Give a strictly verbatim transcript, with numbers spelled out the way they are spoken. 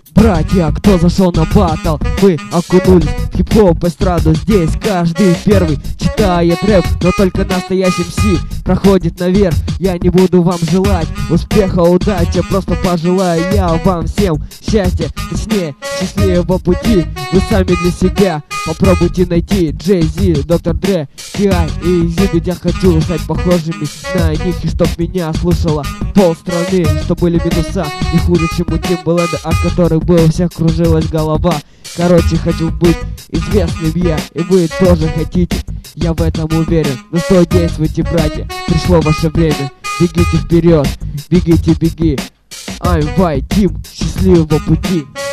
Братья, кто зашел на баттл, мы окунулись в хип-хоп эстраду. Здесь каждый первый читает рэп, но только настоящий эм си проходит наверх. Я не буду вам желать успеха, удачи, просто пожелаю я вам всем счастья, точнее счастливого пути. Вы сами для себя попробуйте найти Джей Зи, Доктор Дре, Ти Ай и Зигги. Я хочу стать похожими на них, и чтоб меня слушала полстраны, что были минуса не хуже, чем у Тимбаленда, от которых было у всех кружилась голова. Короче, хочу быть известным я, и вы тоже хотите, я в этом уверен. Ну что, действуйте, братья, пришло ваше время. Бегите вперед, бегите, беги. I'm White Team, счастливого пути.